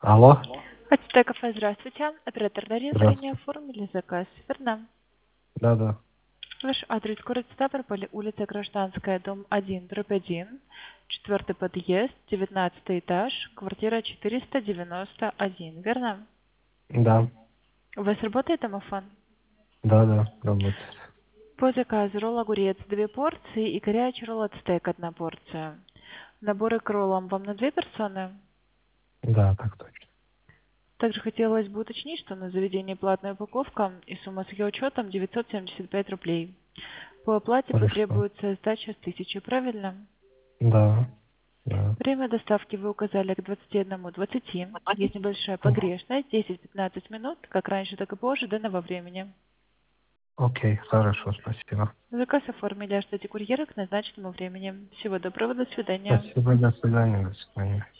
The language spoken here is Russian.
Алло, Ачта кафе, здравствуйте. Оператор Дарья, заранее здравствуйте. оформили заказ. Верно. Да. Ваш адрес город Ставрополь, улица Гражданская, дом 1, дробь 1, четвертый подъезд, 19 этаж, квартира 491. Верно? Да, У вас работает домофон? работает. По заказу ролл огурец 2 порции и горячий ролл ацтек 1 порция. Наборы к роллам вам на 2 персоны? Да, так точно. Также хотелось бы уточнить, что на заведение платная упаковка и сумма с ее учетом 975 рублей. По оплате Хорошо. потребуется сдача с 1000, правильно? Да. Время доставки вы указали к 21:20. Есть небольшая погрешность, 10-15 минут, как раньше, так и позже, данного времени. Окей, хорошо, спасибо. Заказ оформили, ждите курьера к назначенному времени. Всего доброго, до свидания. Спасибо, до свидания.